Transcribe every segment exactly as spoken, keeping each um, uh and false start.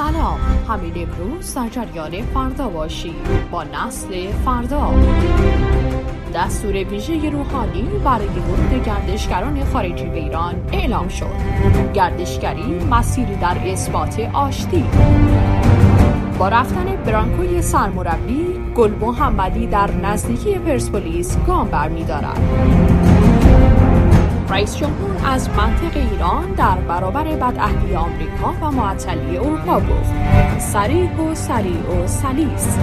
سلام، همین امروز در جریان فردا باشید با نسل فردا. دستور ویژه روحانی برای ورود گردشگران خارجی به ایران اعلام شد. گردشگری مسیری در اثبات آشتی. با رفتن برانکوی سرمربی، گل محمدی در نزدیکی پرسپولیس گام برمی‌دارد. رئیس جمهور از منطق ایران در برابر بدعهدی آمریکا و معطلی اروپا گفت. سریع و سریع و سلیس.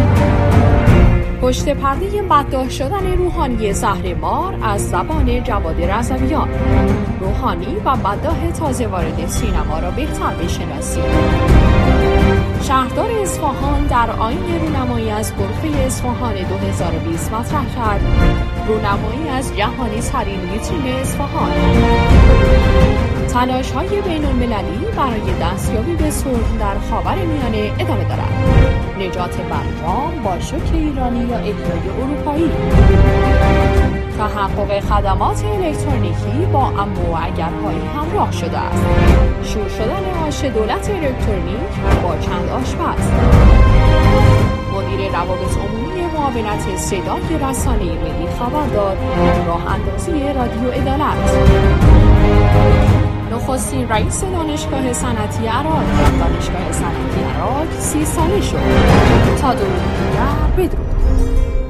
پشت پرده مداح شدن روحانی زهرمار از زبان جواد رضویان. روحانی و مداح تازه وارد سینما را بهتر بشناسید. شهردار اصفهان در آیین رونمایی از غرفه اصفهان دو هزار و بیست مطرح کرد. رونمایی از جهانی ترین ویترین اصفهان. تلاش‌های بین‌المللی برای دستیابی به صلح در خاورمیانه ادامه دارد. نجات برجام با شوک ایرانی یا احیای اروپایی. تحقق خدمات الکترونیکی با اما و اگرهایی همراه شده است. شور شدن آش دولت الکترونیک با چند آشپز. مدیر روابط عمومی معاونت صدای رسانه ملی خبر داد. راه اندازی رادیو عدالت. نخستین رئیس دانشگاه صنعتی عراق. دانشگاه صنعتی عراق سی ساله شد. تا درود دیگر بدرود.